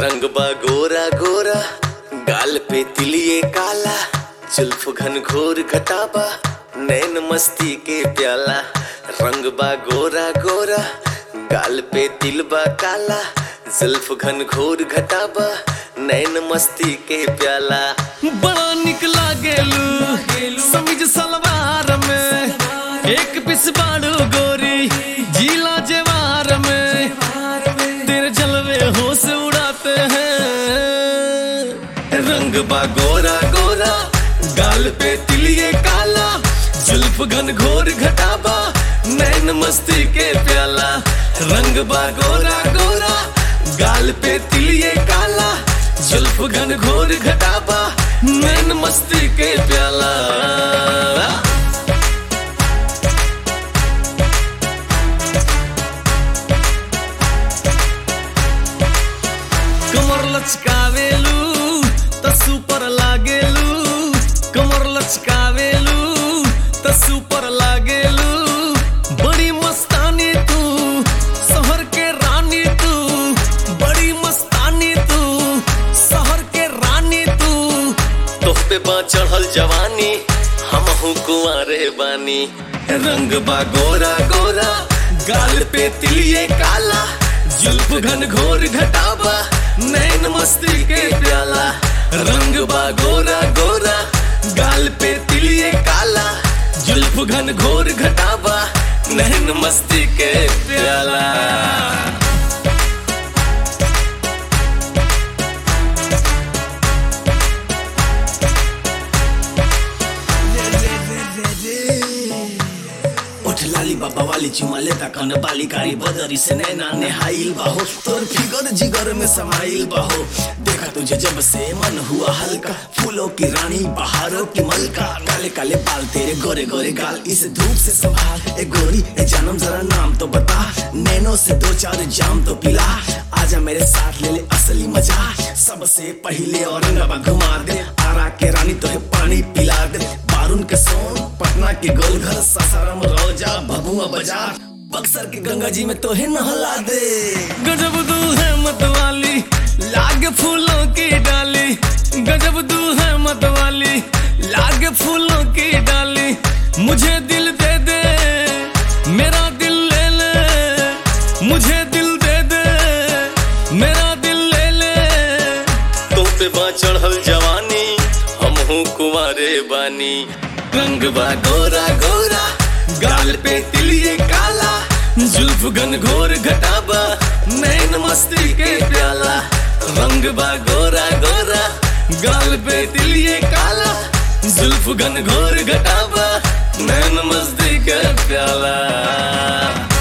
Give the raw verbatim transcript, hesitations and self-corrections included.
रंग बा गोरा गोरा, गाल पे तिलिये काला, जुल्फ घन घोर घटाबा, नैन मस्ती के प्याला। रंग बा गोरा गोरा, गाल पे तिल बा काला, जुल्फ घन घोर घटाबा, नैन मस्ती के प्याला। बड़ा निक लागेलू समीज सलवार में, एक पिस बाड़ू गोरी जिला जेवार में, तेरे जलवे होश उड़ाते हैं। रंग बा गोरा गोरा, गाल पे तिलिये काला, जुल्फ घन घोर घटाबा, नैन मस्ती के प्याला। रंग बा गोरा गोरा, गाल पे तिलिये काला, जुल्फ घन घोर घटाबा, नैन मस्ती के प्याला। कमर लचकावेलू त सुपर लागेलू, कमर लचकावेलू त सुपर लागेलू। बड़ी मस्तानी तू, शहर के रानी तू, बड़ी मस्तानी तू, शहर के रानी तू। तोह पे बा चढ़ल जवानी, हमहू कुंवारे बानी। रंग बा गोरा गोरा, गाल पे तिलिये काला, जुल्फ घन घोर घटाबा, नैन मस्ती के प्याला। रंग बा गोरा गोरा, गाल पे तिलिये काला, जुल्फ घन घोर घटाबा, नैन मस्ती के प्याला। लाली बाबा वाली चुमा लेता कन बाली, कारी बदरी से नैना नेहाइल बाहो, तोर फिगर जिगर में समाइल बाहो। देखा तुझे जब से मन हुआ हल्का, फूलों की रानी बहारों की मलका। काले काले बाल तेरे गोरे गोरे गाल, इस धूप से संभाल ए गोरी ए जानम, जरा नाम तो बता, नैनो से दो चार जाम तो पिला। आजा मेरे साथ ले ले असली मजा, सबसे पहले औरंगाबाद घुमा दे, आरा के रानी तो पानी पिला दे। बारून के सोन, पटना के गोलघर, सासाराम रोजा, भभुआ बाजार, बक्सर के गंगा जी में तो है नहला दे। गजब तू है मतवाली, लागे फूलों की डाली, गजब तू है मतवाली, लागे फूलों की डाली। मुझे दिल दे दे, मेरा दिल ले ले, मुझे दिल दे दे, मेरा दिल ले ले। तुम पे बा चढ़ल जवानी, हमहू कुंवारे बानी। रंग बा गोरा गोरा, गाल पे तिलिये काला, जुल्फ घन घोर घटाबा, नैन मस्ती के प्याला। रंग बा गोरा गोरा, गाल पे तिलिये काला, जुल्फ घन घोर घटाबा, नैन मस्ती के प्याला।